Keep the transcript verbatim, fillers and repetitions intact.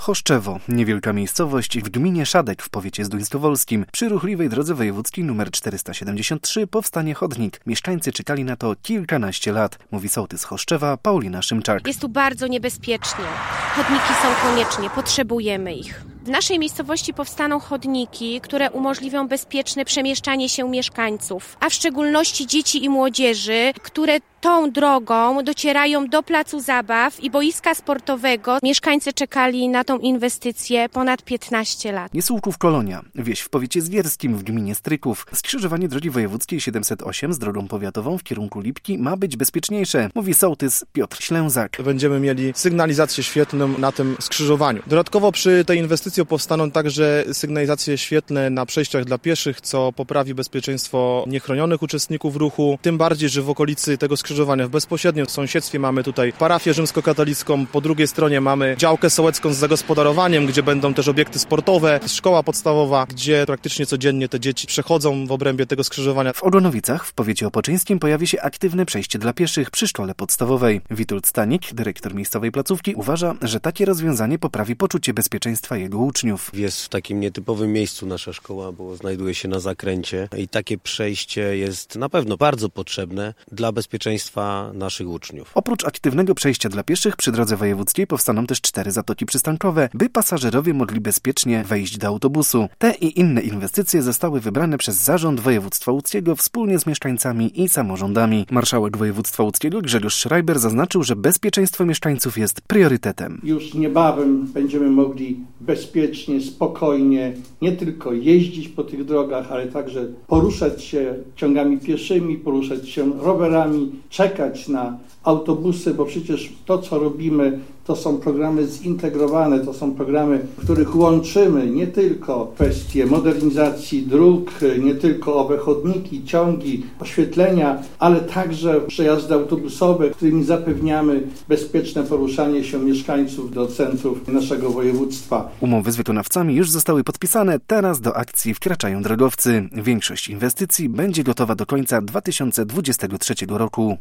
Choszczewo, niewielka miejscowość w gminie Szadek w powiecie zduńskowolskim. Przy ruchliwej drodze wojewódzkiej nr czterysta siedemdziesiąt trzy powstanie chodnik. Mieszkańcy czekali na to kilkanaście lat, mówi sołtys Choszczewa Paulina Szymczak. Jest tu bardzo niebezpiecznie. Chodniki są koniecznie, potrzebujemy ich. W naszej miejscowości powstaną chodniki, które umożliwią bezpieczne przemieszczanie się mieszkańców, a w szczególności dzieci i młodzieży, które tą drogą docierają do placu zabaw i boiska sportowego. Mieszkańcy czekali na tą inwestycję ponad piętnaście lat. Niesłuchów Kolonia, wieś w powiecie zwierskim w gminie Stryków. Skrzyżowanie drogi wojewódzkiej siedemset osiem z drogą powiatową w kierunku Lipki ma być bezpieczniejsze, mówi sołtys Piotr Ślęzak. Będziemy mieli sygnalizację świetlną na tym skrzyżowaniu. Dodatkowo przy tej inwestycji powstaną także sygnalizacje świetlne na przejściach dla pieszych, co poprawi bezpieczeństwo niechronionych uczestników ruchu. Tym bardziej, że w okolicy tego skrzyżowania w bezpośrednim sąsiedztwie mamy tutaj parafię rzymskokatolicką, po drugiej stronie mamy działkę sołecką z zagospodarowaniem, gdzie będą też obiekty sportowe, szkoła podstawowa, gdzie praktycznie codziennie te dzieci przechodzą w obrębie tego skrzyżowania. W Ogonowicach w powiecie opoczyńskim pojawi się aktywne przejście dla pieszych przy szkole podstawowej. Witold Stanik, dyrektor miejscowej placówki, uważa, że takie rozwiązanie poprawi poczucie bezpieczeństwa jego uczniów. Jest w takim nietypowym miejscu nasza szkoła, bo znajduje się na zakręcie i takie przejście jest na pewno bardzo potrzebne dla bezpieczeństwa naszych uczniów. Oprócz aktywnego przejścia dla pieszych przy drodze wojewódzkiej powstaną też cztery zatoki przystankowe, by pasażerowie mogli bezpiecznie wejść do autobusu. Te i inne inwestycje zostały wybrane przez Zarząd Województwa Łódzkiego wspólnie z mieszkańcami i samorządami. Marszałek województwa łódzkiego Grzegorz Schreiber zaznaczył, że bezpieczeństwo mieszkańców jest priorytetem. Już niebawem będziemy mogli bezpiecznie, spokojnie nie tylko jeździć po tych drogach, ale także poruszać się ciągami pieszymi, poruszać się rowerami, czekać na autobusy, bo przecież to, co robimy, to są programy zintegrowane, to są programy, w których łączymy nie tylko kwestie modernizacji dróg, nie tylko owe chodniki, ciągi, oświetlenia, ale także przejazdy autobusowe, którymi zapewniamy bezpieczne poruszanie się mieszkańców do centrów naszego województwa. Umowy z wykonawcami już zostały podpisane, teraz do akcji wkraczają drogowcy. Większość inwestycji będzie gotowa do końca dwa tysiące dwudziestego trzeciego roku.